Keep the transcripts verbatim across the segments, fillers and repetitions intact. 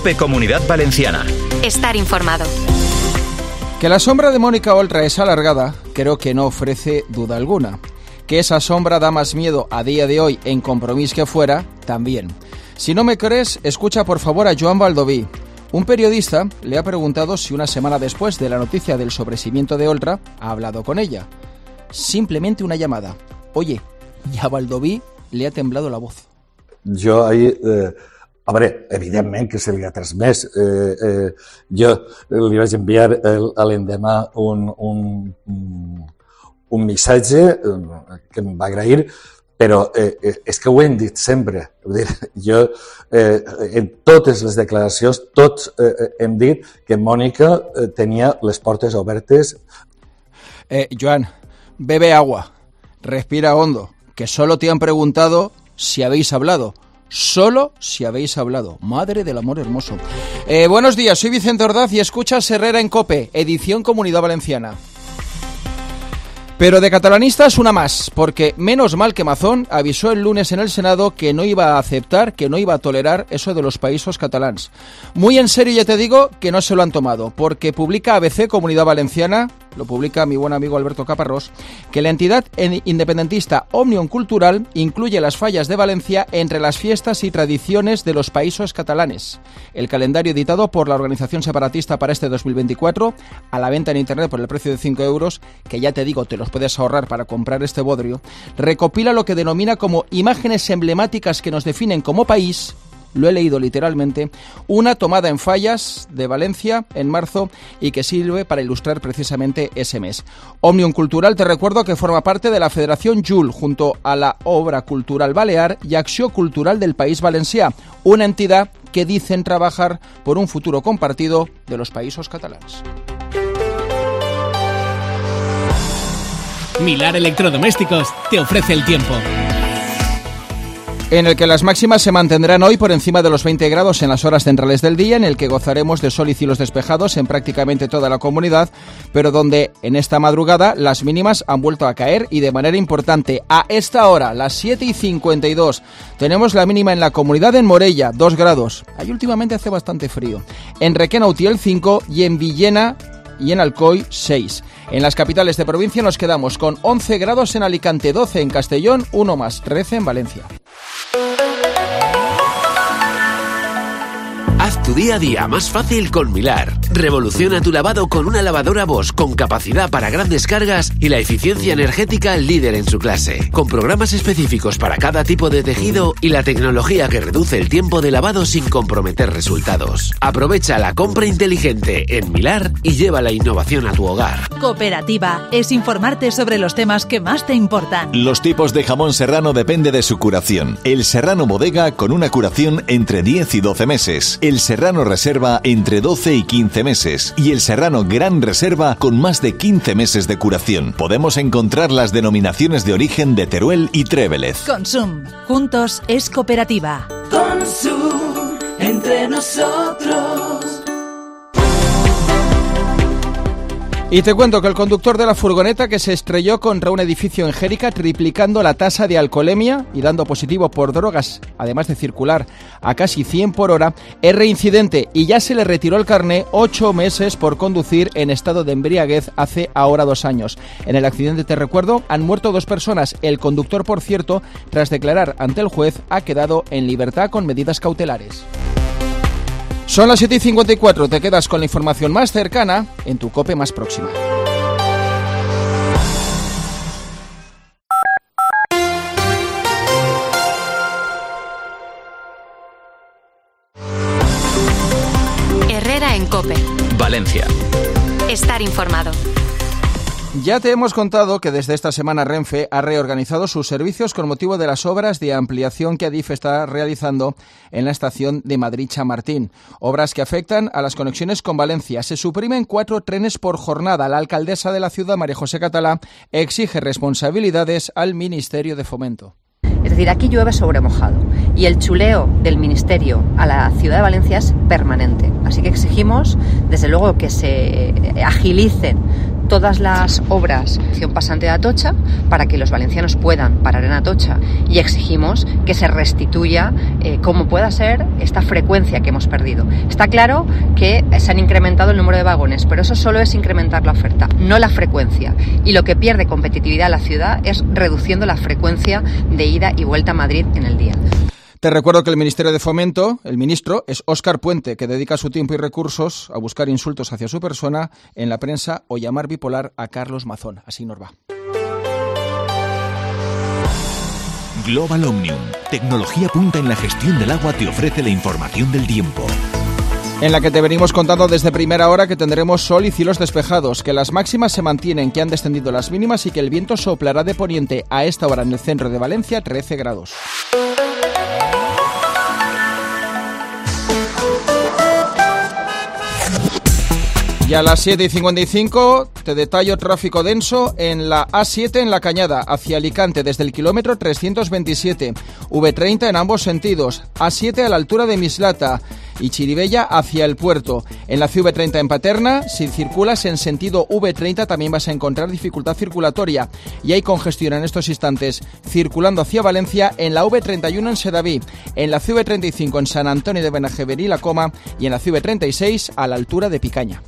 COPE Comunidad Valenciana. Estar informado. Que la sombra de Mónica Oltra es alargada, creo que no ofrece duda alguna. Que esa sombra da más miedo a día de hoy en Compromís que fuera, también. Si no me crees, escucha por favor a Joan Baldoví. Un periodista le ha preguntado si una semana después de la noticia del sobreseimiento de Oltra ha hablado con ella. Simplemente una llamada. Oye, y a Baldoví le ha temblado la voz. Jo ahir, eh, a veure, evidentment que se li ha transmès. Eh, eh, jo li vaig enviar el, a l'endemà un, un, un missatge eh, que em va agrair, però eh, eh, és que ho hem dit sempre. Vull dir, jo, eh, en totes les declaracions, tots eh, hem dit que Mònica eh, tenia les portes obertes. Eh, Joan, bebe agua, respira hondo, que solo te han preguntado si habéis hablado. Solo si habéis hablado. Madre del amor hermoso. Eh, buenos días, soy Vicente Ordaz y escuchas Herrera en COPE, edición Comunidad Valenciana. Pero de catalanistas una más, porque menos mal que Mazón avisó el lunes en el Senado que no iba a aceptar, que no iba a tolerar eso de los países catalans. Muy en serio ya te digo que no se lo han tomado, porque publica A B C Comunidad Valenciana, lo publica mi buen amigo Alberto Caparrós, que la entidad independentista Òmnium Cultural incluye las fallas de Valencia entre las fiestas y tradiciones de los países catalanes. El calendario editado por la organización separatista para este dos mil veinticuatro, a la venta en internet por el precio de cinco euros, que ya te digo, te los puedes ahorrar para comprar este bodrio, recopila lo que denomina como imágenes emblemáticas que nos definen como país. Lo he leído literalmente, una tomada en fallas de Valencia en marzo y que sirve para ilustrar precisamente ese mes. Òmnium Cultural, te recuerdo que forma parte de la Federación Jul, junto a la Obra Cultural Balear y Acció Cultural del País Valencià, una entidad que dicen trabajar por un futuro compartido de los países catalanes. Milar Electrodomésticos te ofrece el tiempo. En el que las máximas se mantendrán hoy por encima de los veinte grados en las horas centrales del día, en el que gozaremos de sol y cielos despejados en prácticamente toda la comunidad, pero donde en esta madrugada las mínimas han vuelto a caer y de manera importante. A esta hora, las siete y cincuenta y dos, tenemos la mínima en la comunidad en Morella, dos grados. Ahí últimamente hace bastante frío. En Requena Utiel, cinco, y en Villena y en Alcoy, seis. En las capitales de provincia nos quedamos con once grados en Alicante, doce en Castellón, uno más, trece en Valencia. Haz tu día a día más fácil con Milar. Revoluciona tu lavado con una lavadora Bosch con capacidad para grandes cargas y la eficiencia energética líder en su clase. Con programas específicos para cada tipo de tejido y la tecnología que reduce el tiempo de lavado sin comprometer resultados. Aprovecha la compra inteligente en Milar y lleva la innovación a tu hogar. Cooperativa es informarte sobre los temas que más te importan. Los tipos de jamón serrano depende de su curación. El serrano bodega con una curación entre diez y doce meses. El serrano reserva entre doce y quince meses y el serrano gran reserva con más de quince meses de curación. Podemos encontrar las denominaciones de origen de Teruel y Trévelez. Consum, juntos es cooperativa. Consum, entre nosotros. Y te cuento que el conductor de la furgoneta que se estrelló contra un edificio en Jérica, triplicando la tasa de alcoholemia y dando positivo por drogas, además de circular a casi cien por hora, es reincidente y ya se le retiró el carné ocho meses por conducir en estado de embriaguez hace ahora dos años. En el accidente, te recuerdo, han muerto dos personas. El conductor, por cierto, tras declarar ante el juez, ha quedado en libertad con medidas cautelares. Son las siete y cincuenta y cuatro, te quedas con la información más cercana en tu COPE más próxima. Herrera en COPE. Valencia. Estar informado. Ya te hemos contado que desde esta semana Renfe ha reorganizado sus servicios con motivo de las obras de ampliación que Adif está realizando en la estación de Madrid-Chamartín. Obras que afectan a las conexiones con Valencia. Se suprimen cuatro trenes por jornada. La alcaldesa de la ciudad, María José Catalá, exige responsabilidades al Ministerio de Fomento. Es decir, aquí llueve sobre mojado y el chuleo del Ministerio a la ciudad de Valencia es permanente. Así que exigimos, desde luego, que se agilicen todas las obras de pasante de Atocha para que los valencianos puedan parar en Atocha, y exigimos que se restituya eh, como pueda ser esta frecuencia que hemos perdido. Está claro que se han incrementado el número de vagones, pero eso solo es incrementar la oferta, no la frecuencia, y lo que pierde competitividad la ciudad es reduciendo la frecuencia de ida y vuelta a Madrid en el día. Te recuerdo que el Ministerio de Fomento, el ministro, es Óscar Puente, que dedica su tiempo y recursos a buscar insultos hacia su persona en la prensa o llamar bipolar a Carlos Mazón. Así nos va. Global Omnium, tecnología punta en la gestión del agua, te ofrece la información del tiempo. En la que te venimos contando desde primera hora que tendremos sol y cielos despejados, que las máximas se mantienen, que han descendido las mínimas y que el viento soplará de poniente a esta hora en el centro de Valencia trece grados. Y a las siete y cincuenta y cinco te detallo tráfico denso en la A siete en La Cañada, hacia Alicante, desde el kilómetro trescientos veintisiete, V treinta en ambos sentidos, A siete a la altura de Mislata y Chirivella hacia el puerto. En la C V treinta en Paterna, si circulas en sentido V treinta también vas a encontrar dificultad circulatoria y hay congestión en estos instantes circulando hacia Valencia en la V treinta y uno en Sedaví, en la C V treinta y cinco en San Antonio de Benajeverí y La Coma y en la C V treinta y seis a la altura de Picaña.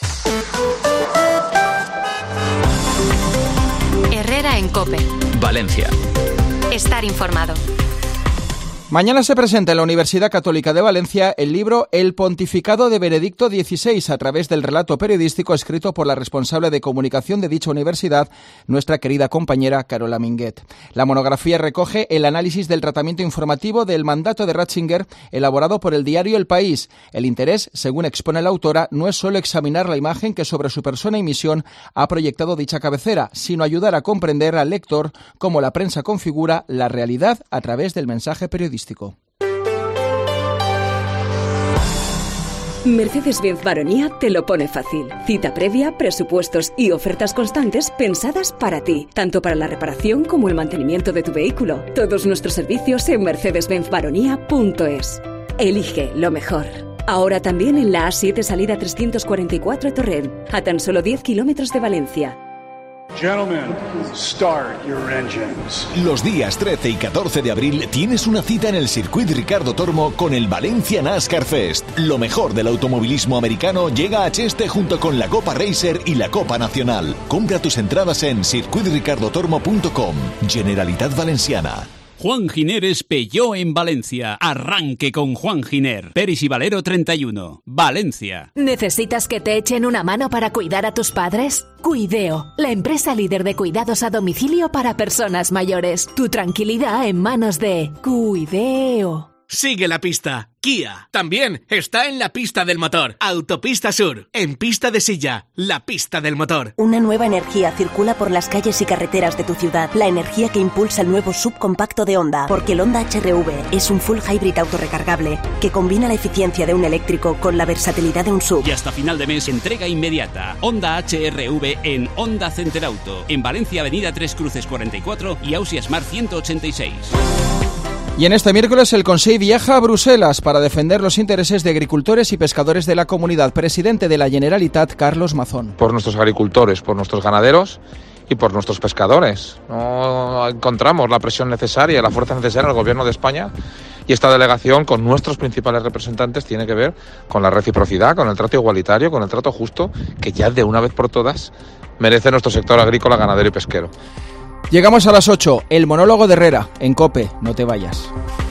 Herrera en COPE. Valencia. Estar informado. Mañana se presenta en la Universidad Católica de Valencia el libro El pontificado de Benedicto dieciséis, a través del relato periodístico escrito por la responsable de comunicación de dicha universidad, nuestra querida compañera Carola Minguet. La monografía recoge el análisis del tratamiento informativo del mandato de Ratzinger elaborado por el diario El País. El interés, según expone la autora, no es solo examinar la imagen que sobre su persona y misión ha proyectado dicha cabecera, sino ayudar a comprender al lector cómo la prensa configura la realidad a través del mensaje periodístico. Mercedes-Benz Baronía te lo pone fácil. Cita previa, presupuestos y ofertas constantes pensadas para ti, tanto para la reparación como el mantenimiento de tu vehículo. Todos nuestros servicios en mercedes benz baronía punto es. Elige lo mejor. Ahora también en la A siete salida trescientos cuarenta y cuatro a Torrent, a tan solo diez kilómetros de Valencia. Gentlemen, start your engines. Los días trece y catorce de abril tienes una cita en el Circuit Ricardo Tormo con el Valencia NASCAR Fest. Lo mejor del automovilismo americano llega a Cheste junto con la Copa Racer y la Copa Nacional. Compra tus entradas en circuit ricardo tormo punto com. Generalitat Valenciana. Juan Giner es Peugeot en Valencia. Arranque con Juan Giner. Peris y Valero treinta y uno. Valencia. ¿Necesitas que te echen una mano para cuidar a tus padres? Cuideo, la empresa líder de cuidados a domicilio para personas mayores. Tu tranquilidad en manos de Cuideo. Sigue la pista. Kia. También está en la pista del motor. Autopista Sur. En pista de silla. La pista del motor. Una nueva energía circula por las calles y carreteras de tu ciudad. La energía que impulsa el nuevo subcompacto de Honda. Porque el Honda H R V es un full hybrid autorrecargable que combina la eficiencia de un eléctrico con la versatilidad de un sub. Y hasta final de mes, entrega inmediata. Honda H R V en Honda Center Auto. En Valencia, Avenida Tres Cruces cuarenta y cuatro y Ausias Mar ciento ochenta y seis. Y en este miércoles el Consell viaja a Bruselas para defender los intereses de agricultores y pescadores de la comunidad. Presidente de la Generalitat, Carlos Mazón. Por nuestros agricultores, por nuestros ganaderos y por nuestros pescadores. No encontramos la presión necesaria, la fuerza necesaria en el Gobierno de España, y esta delegación con nuestros principales representantes tiene que ver con la reciprocidad, con el trato igualitario, con el trato justo que ya de una vez por todas merece nuestro sector agrícola, ganadero y pesquero. Llegamos a las ocho, el monólogo de Herrera, en COPE, no te vayas.